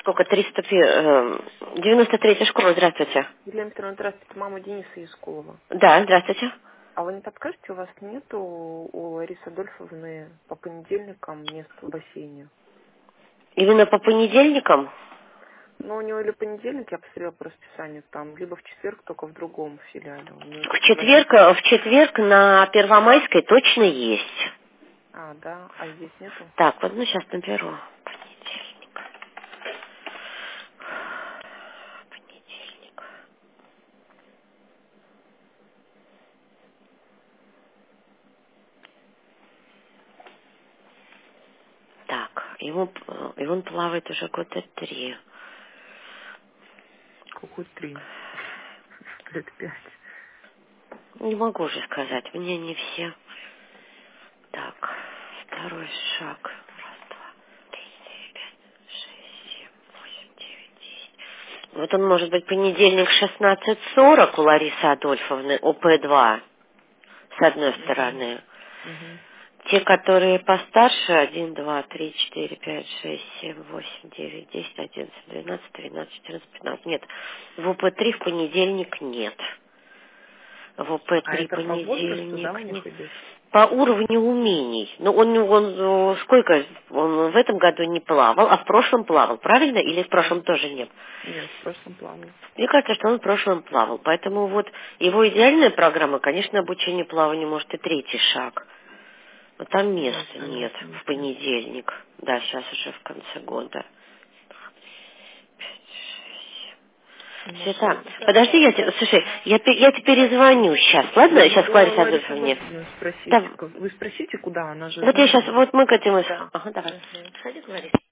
сколько, 93-я школа, здравствуйте. Елена Петровна, здравствуйте, мама Дениса Яскулова. Да, здравствуйте. А вы не подскажете, у вас нету у Ларисы Адольфовны по понедельникам мест в бассейне? Именно по понедельникам? Ну, у него или понедельник, я посмотрела по расписанию, там, либо в четверг, только в другом филиале. У него В только в четверг на Первомайской точно есть. А, да, а здесь нету? Так, вот, ну, сейчас наберу. Понедельник. Понедельник. Так, и он плавает уже года 3. Какой 3? Лет 5. Не могу уже сказать, мне не все. Так, второй шаг. Раз, два, три, четыре, пять, шесть, семь, восемь, девять, десять. Вот он может быть понедельник 16:40 у Ларисы Адольфовны, ОП-2, с одной стороны. Угу. Те, которые постарше, 1, 2, 3, 4, 5, 6, 7, 8, 9, 10, 11, 12, 13, 14, 15. Нет, в ОП-3 в понедельник нет. В А ОП-3 это по возрасту, да, у понедельник нет. них идет? По уровню умений. Ну, он сколько? Он в этом году не плавал, а в прошлом плавал, правильно? Или в Да. прошлом тоже нет? Нет, в прошлом плавал. Мне кажется, что он в прошлом плавал. Поэтому вот его идеальная программа, конечно, обучение плаванию, может, и третий шаг. Но там места Ясно, нет ясно, в ясно. понедельник. Да, сейчас уже в конце года. Света, Хорошо. подожди, слушай, я теперь перезвоню сейчас, ладно? Я Сейчас к могу Ларисе Ларису Адольфовне. Адольфовну спросить. Да, Вы спросите, куда? Она же вот я знает, сейчас, где. вот мы к этому... Да. Ага, давай. Угу. Сходи к Ларисе.